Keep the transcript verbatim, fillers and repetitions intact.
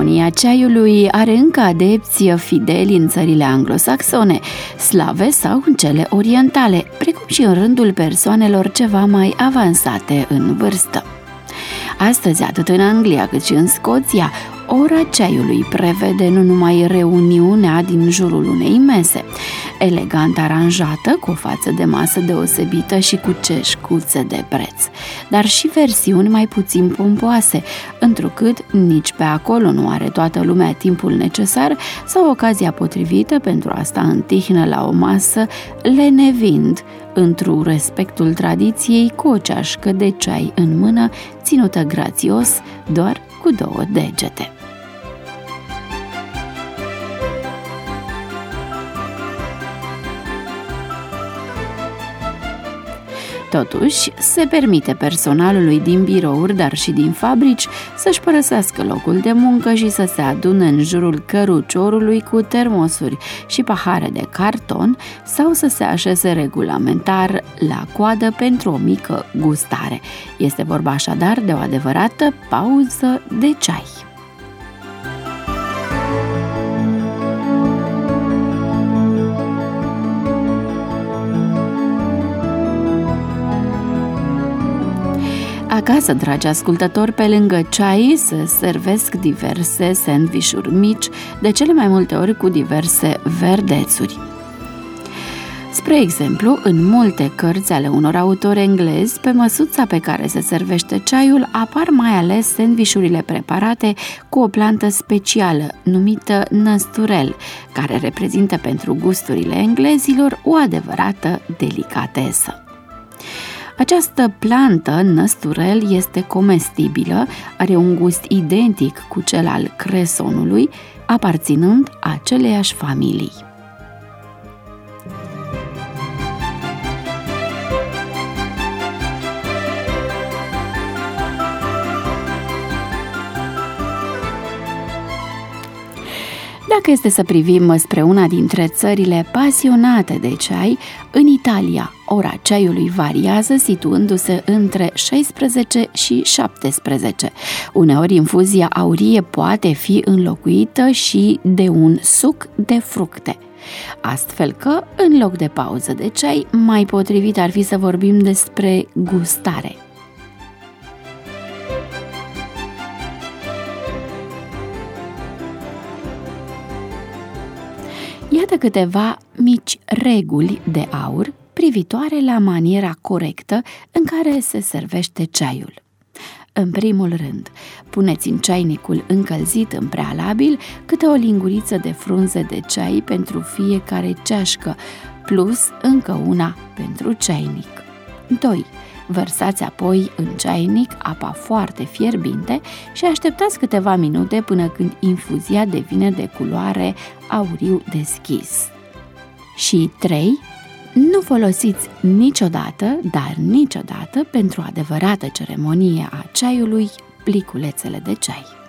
Ceremonia ceaiului are încă adepți fideli în țările anglosaxone, slave sau în cele orientale, precum și în rândul persoanelor ceva mai avansate în vârstă. Astăzi, atât în Anglia cât și în Scoția, ora ceaiului prevede nu numai reuniunea din jurul unei mese, elegant aranjată, cu o față de masă deosebită și cu ceșcuțe de preț, dar și versiuni mai puțin pompoase, întrucât nici pe acolo nu are toată lumea timpul necesar sau ocazia potrivită pentru a sta în tihnă la o masă, lenevind, într-un respectul tradiției, cu o ceașcă de ceai în mână, ținută grațios doar cu două degete. Totuși, se permite personalului din birouri, dar și din fabrici, să-și părăsească locul de muncă și să se adune în jurul căruciorului cu termosuri și pahare de carton sau să se așeze regulamentar la coadă pentru o mică gustare. Este vorba așadar de o adevărată pauză de ceai. Acasă, dragi ascultători, pe lângă ceai se servesc diverse sandvișuri mici, de cele mai multe ori cu diverse verdețuri. Spre exemplu, în multe cărți ale unor autori englezi, pe măsuța pe care se servește ceaiul apar mai ales sandvișurile preparate cu o plantă specială, numită năsturel, care reprezintă pentru gusturile englezilor o adevărată delicatesă. Această plantă, năsturel, este comestibilă, are un gust identic cu cel al cresonului, aparținând aceleiași familii. Dacă este să privim spre una dintre țările pasionate de ceai, în Italia, ora ceaiului variază, situându-se între șaisprezece și șaptesprezece. Uneori, infuzia aurie poate fi înlocuită și de un suc de fructe. Astfel că, în loc de pauză de ceai, mai potrivit ar fi să vorbim despre gustare. Iată câteva mici reguli de aur privitoare la maniera corectă în care se servește ceaiul. În primul rând, puneți în ceainicul încălzit în prealabil câte o linguriță de frunze de ceai pentru fiecare ceașcă, plus încă una pentru ceainic. doi. Vărsați apoi în ceainic apa foarte fierbinte și așteptați câteva minute până când infuzia devine de culoare auriu deschis. Și trei. Nu folosiți niciodată, dar niciodată, pentru o adevărată ceremonie a ceaiului, pliculețele de ceai.